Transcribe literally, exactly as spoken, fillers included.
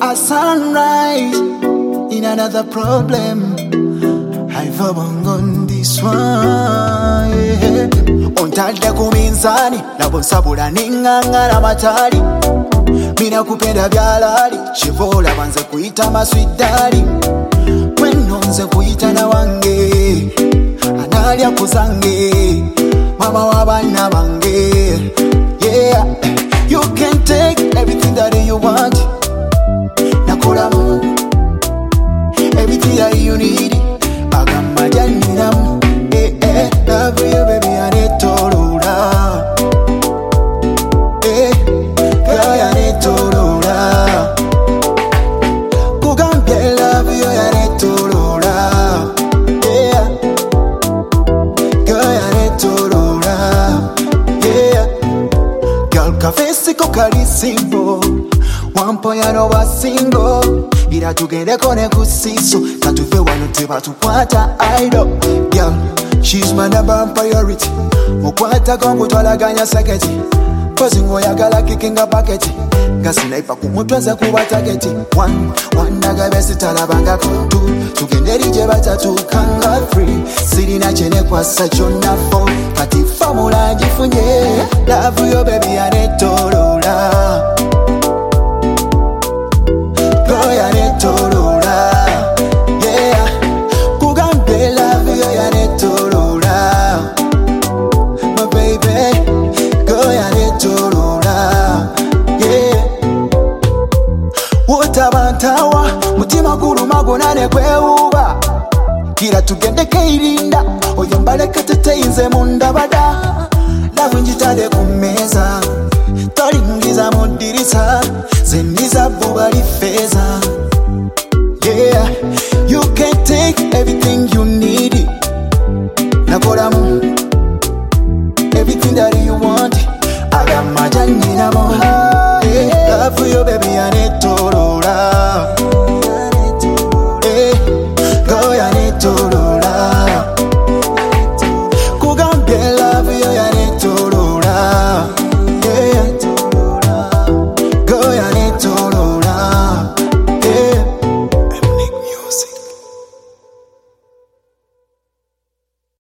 A sunrise in another problem. I've on this one. Yeah. Ontadde ku minzani nabonsabula ningangana matali. Mina kupenda byalali chivola banze kuita maswidali. Mweno nze kuita na wange analia kuzange mama wabana bange. Yeah, you can take everything that you want. Nakula mu everything that you need. Agamba janinamu. Eh eh, love you baby anetolula. Eh, girl anetolula. Kugambye love you anetolula. Yeah, girl anetolula. Yeah, girl kafesi ko kali simple. Wampo ya no wasingo. Ira tugende kone kusiso katufe wano teba tukwata idol. Girl, she's my number one priority. Mukwata kongu twalaganya saketi. Kozi ngoyagala kikinga paketi. Gasinaipa kumutwaza kuwa targeti. One, one daga besi talabanga kutu. Tugende rije batatu kanga free. Sirina chene kwa sachona fo. Kati formula jifunye. Love you baby anetolula. Girl anetolula. Yeah, kugambe love you anetolula. My baby, girl anetolula. Yeah, utabantawa mutima guluma gonane kweuba. Kira tugende keirinda oyambale kateteinze mundabada. Love njitade kumeza talingiza mudirisa zendiza bubali feza.